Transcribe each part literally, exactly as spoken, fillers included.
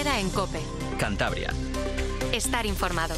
Herrera en COPE. Cantabria. Estar informado.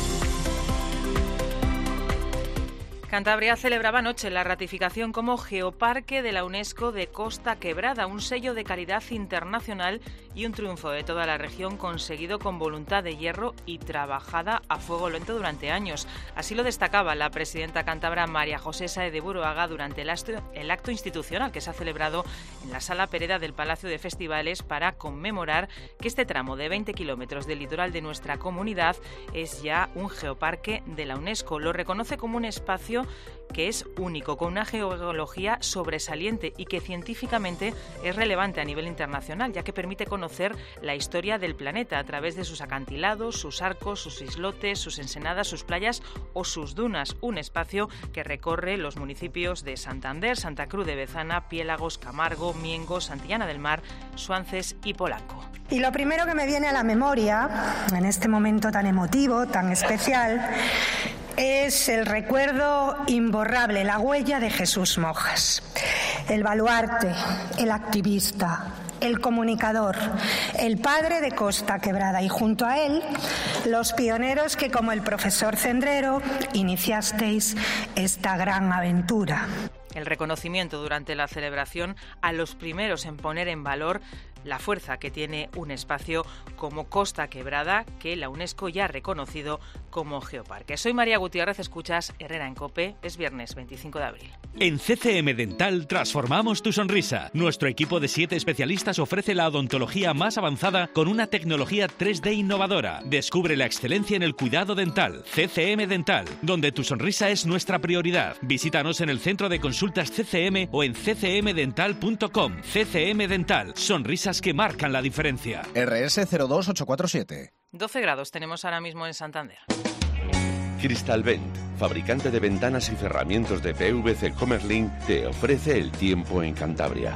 Cantabria celebraba anoche la ratificación como Geoparque de la UNESCO de Costa Quebrada, un sello de calidad internacional y un triunfo de toda la región conseguido con voluntad de hierro y trabajada a fuego lento durante años. Así lo destacaba la presidenta cántabra María José Sáez de Buruaga durante el acto, el acto institucional que se ha celebrado en la Sala Pereda del Palacio de Festivales para conmemorar que este tramo de veinte kilómetros del litoral de nuestra comunidad es ya un geoparque de la UNESCO. Lo reconoce como un espacio que es único, con una geología sobresaliente y que científicamente es relevante a nivel internacional, ya que permite conocer la historia del planeta a través de sus acantilados, sus arcos, sus islotes, sus ensenadas, sus playas o sus dunas. Un espacio que recorre los municipios de Santander, Santa Cruz de Bezana, Piélagos, Camargo, Miengo, Santillana del Mar, Suances y Polanco. Y lo primero que me viene a la memoria, en este momento tan emotivo, tan especial, es el recuerdo imborrable, la huella de Jesús Mojas, el baluarte, el activista, el comunicador, el padre de Costa Quebrada y junto a él los pioneros que, como el profesor Cendrero, iniciasteis esta gran aventura. El reconocimiento durante la celebración a los primeros en poner en valor la fuerza que tiene un espacio como Costa Quebrada, que la UNESCO ya ha reconocido como geoparque. Soy María Gutiérrez, escuchas Herrera en COPE, es viernes veinticinco de abril. En C C M Dental transformamos tu sonrisa. Nuestro equipo de siete especialistas ofrece la odontología más avanzada con una tecnología tres D innovadora. Descubre la excelencia en el cuidado dental. C C M Dental, donde tu sonrisa es nuestra prioridad. Visítanos en el centro de consultas C C M o en c c m dental punto com. C C M Dental, sonrisas que marcan la diferencia. R S cero dos ocho cuatro siete. doce grados tenemos ahora mismo en Santander. Crystalvent, fabricante de ventanas y cerramientos de P V C Comerlin, te ofrece el tiempo en Cantabria.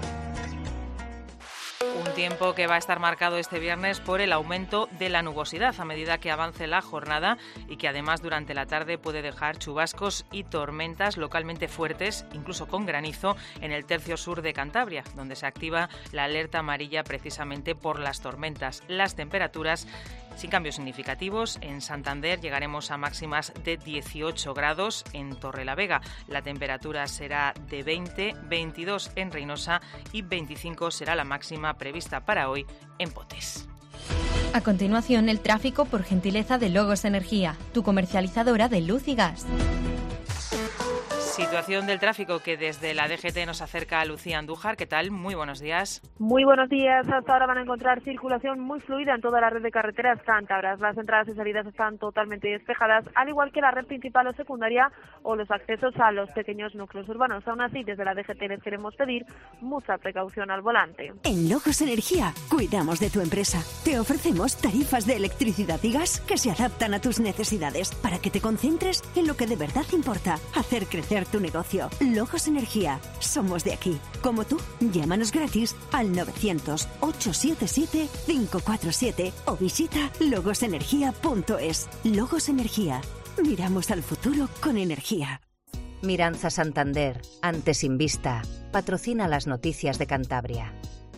Un tiempo que va a estar marcado este viernes por el aumento de la nubosidad a medida que avance la jornada y que además durante la tarde puede dejar chubascos y tormentas localmente fuertes, incluso con granizo, en el tercio sur de Cantabria, donde se activa la alerta amarilla precisamente por las tormentas. Las temperaturas sin cambios significativos. En Santander llegaremos a máximas de dieciocho grados. En Torrelavega la temperatura será de veinte, veintidós en Reynosa y veinticinco será la máxima prevista para hoy en Potes. A continuación, el tráfico por gentileza de Logos Energía, tu comercializadora de luz y gas. Situación del tráfico que desde la D G T nos acerca a Lucía Andújar. ¿Qué tal? Muy buenos días. Muy buenos días. Hasta ahora van a encontrar circulación muy fluida en toda la red de carreteras cántabras. Las entradas y salidas están totalmente despejadas, al igual que la red principal o secundaria o los accesos a los pequeños núcleos urbanos. Aún así, desde la D G T les queremos pedir mucha precaución al volante. En Logos Energía cuidamos de tu empresa. Te ofrecemos tarifas de electricidad y gas que se adaptan a tus necesidades para que te concentres en lo que de verdad importa, hacer crecer tu negocio. Logos Energía. Somos de aquí. Como tú, llámanos gratis al novecientos, ochocientos setenta y siete, cinco cuatro siete o visita logos energía punto es. Logos Energía. Miramos al futuro con energía. Miranza Santander, antes Invista, patrocina las noticias de Cantabria.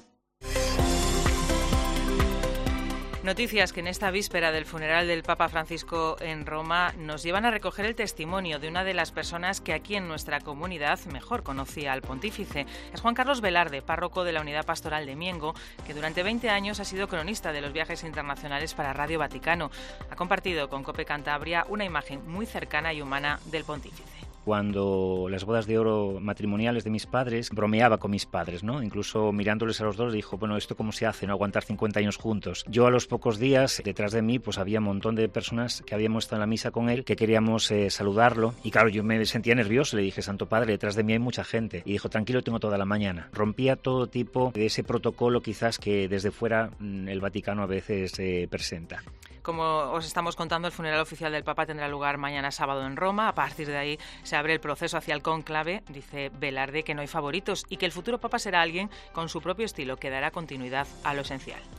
Noticias que en esta víspera del funeral del Papa Francisco en Roma nos llevan a recoger el testimonio de una de las personas que aquí en nuestra comunidad mejor conocía al pontífice. Es Juan Carlos Velarde, párroco de la Unidad Pastoral de Miengo, que durante veinte años ha sido cronista de los viajes internacionales para Radio Vaticano. Ha compartido con COPE Cantabria una imagen muy cercana y humana del pontífice. Cuando las bodas de oro matrimoniales de mis padres, bromeaba con mis padres, ¿no? Incluso mirándoles a los dos, dijo, bueno, ¿esto cómo se hace, no aguantar cincuenta años juntos? Yo a los pocos días, detrás de mí, pues había un montón de personas que habíamos estado en la misa con él, que queríamos eh, saludarlo. Y claro, yo me sentía nervioso, le dije, Santo Padre, detrás de mí hay mucha gente. Y dijo, tranquilo, tengo toda la mañana. Rompía todo tipo de ese protocolo quizás que desde fuera el Vaticano a veces eh, presenta. Como os estamos contando, el funeral oficial del Papa tendrá lugar mañana sábado en Roma. A partir de ahí se abre el proceso hacia el cónclave. Dice Velarde que no hay favoritos y que el futuro Papa será alguien con su propio estilo que dará continuidad a lo esencial.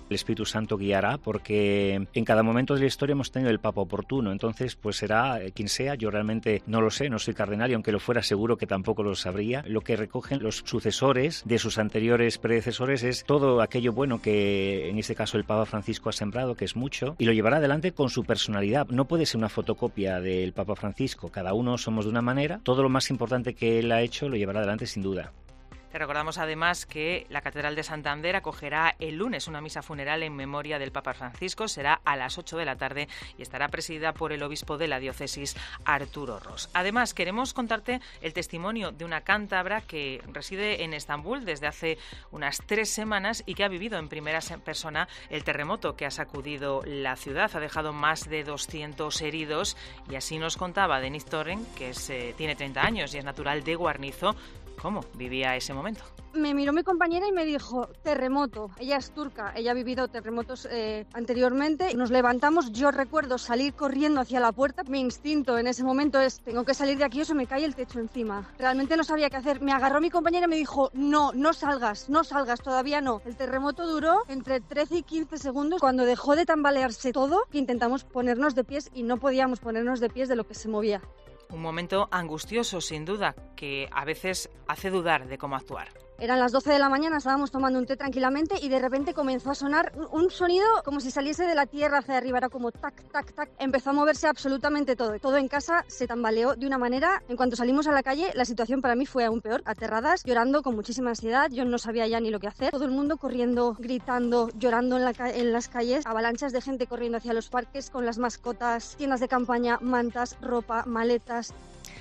El Espíritu Santo guiará, porque en cada momento de la historia hemos tenido el Papa oportuno, entonces pues será quien sea. Yo realmente no lo sé, no soy cardenal y aunque lo fuera seguro que tampoco lo sabría. Lo que recogen los sucesores de sus anteriores predecesores es todo aquello bueno que en este caso el Papa Francisco ha sembrado, que es mucho, y lo llevará adelante con su personalidad. No puede ser una fotocopia del Papa Francisco, cada uno somos de una manera, todo lo más importante que él ha hecho lo llevará adelante sin duda. Te recordamos además que la Catedral de Santander acogerá el lunes una misa funeral en memoria del Papa Francisco. Será a las ocho de la tarde y estará presidida por el obispo de la diócesis, Arturo Ros. Además, queremos contarte el testimonio de una cántabra que reside en Estambul desde hace unas tres semanas y que ha vivido en primera persona el terremoto que ha sacudido la ciudad. Ha dejado más de doscientos heridos y así nos contaba Denise Torren, que es, eh, tiene treinta años y es natural de Guarnizo, cómo vivía ese momento. Me miró mi compañera y me dijo, terremoto. Ella es turca, ella ha vivido terremotos eh, anteriormente. Nos levantamos, yo recuerdo salir corriendo hacia la puerta. Mi instinto en ese momento es, tengo que salir de aquí o se me cae el techo encima. Realmente no sabía qué hacer. Me agarró mi compañera y me dijo, no, no salgas, no salgas, todavía no. El terremoto duró entre trece y quince segundos. Cuando dejó de tambalearse todo, intentamos ponernos de pies y no podíamos ponernos de pies de lo que se movía. Un momento angustioso, sin duda, que a veces hace dudar de cómo actuar. Eran las doce de la mañana, estábamos tomando un té tranquilamente y de repente comenzó a sonar un sonido como si saliese de la tierra hacia arriba, era como tac, tac, tac. Empezó a moverse absolutamente todo. Todo en casa se tambaleó de una manera. En cuanto salimos a la calle, la situación para mí fue aún peor. Aterradas, llorando con muchísima ansiedad. Yo no sabía ya ni lo que hacer. Todo el mundo corriendo, gritando, llorando en, la ca- en las calles. Avalanchas de gente corriendo hacia los parques con las mascotas, tiendas de campaña, mantas, ropa, maletas.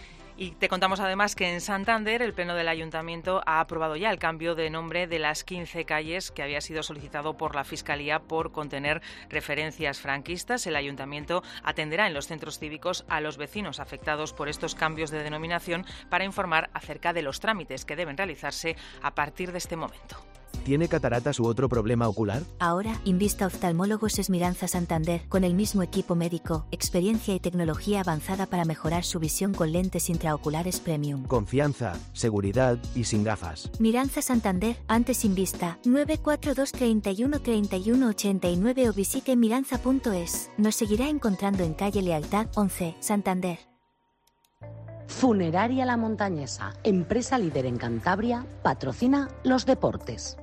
Y te contamos además que en Santander el Pleno del Ayuntamiento ha aprobado ya el cambio de nombre de las quince calles que había sido solicitado por la Fiscalía por contener referencias franquistas. El Ayuntamiento atenderá en los centros cívicos a los vecinos afectados por estos cambios de denominación para informar acerca de los trámites que deben realizarse a partir de este momento. ¿Tiene cataratas u otro problema ocular? Ahora, Invista Oftalmólogos es Miranza Santander, con el mismo equipo médico, experiencia y tecnología avanzada para mejorar su visión con lentes intraoculares premium. Confianza, seguridad y sin gafas. Miranza Santander, antes Invista, nueve cuatro dos, treinta y uno, treinta y uno, ochenta y nueve o visite miranza punto es. Nos seguirá encontrando en calle Lealtad once, Santander. Funeraria La Montañesa, empresa líder en Cantabria, patrocina los deportes.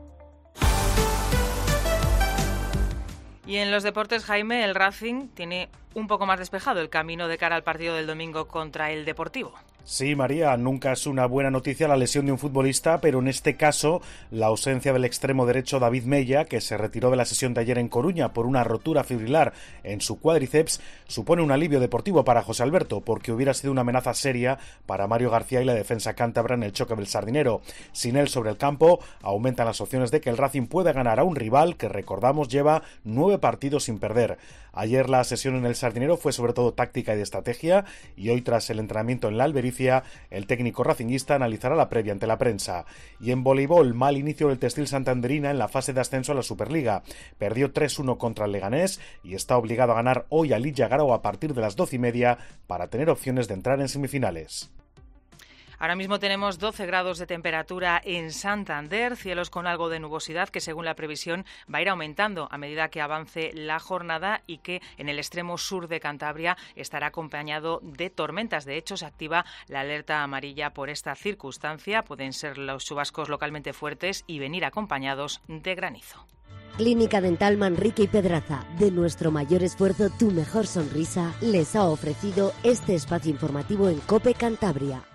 Y en los deportes, Jaime, el Racing tiene un poco más despejado el camino de cara al partido del domingo contra el Deportivo. Sí, María, nunca es una buena noticia la lesión de un futbolista, pero en este caso la ausencia del extremo derecho David Mella, que se retiró de la sesión de ayer en Coruña por una rotura fibrilar en su cuádriceps, supone un alivio deportivo para José Alberto, porque hubiera sido una amenaza seria para Mario García y la defensa cántabra en el choque del Sardinero. Sin él sobre el campo, aumentan las opciones de que el Racing pueda ganar a un rival que, recordamos, lleva nueve partidos sin perder. Ayer la sesión en el Sardinero fue sobre todo táctica y de estrategia, y hoy, tras el entrenamiento en la Albericia, el técnico racinguista analizará la previa ante la prensa. Y en voleibol, mal inicio del Textil Santanderina en la fase de ascenso a la Superliga. Perdió tres uno contra el Leganés y está obligado a ganar hoy a Lilla Garau a partir de las doce y media para tener opciones de entrar en semifinales. Ahora mismo tenemos doce grados de temperatura en Santander, cielos con algo de nubosidad que según la previsión va a ir aumentando a medida que avance la jornada y que en el extremo sur de Cantabria estará acompañado de tormentas. De hecho, se activa la alerta amarilla por esta circunstancia. Pueden ser los chubascos localmente fuertes y venir acompañados de granizo. Clínica Dental Manrique y Pedraza, de nuestro mayor esfuerzo, tu mejor sonrisa, les ha ofrecido este espacio informativo en COPE Cantabria.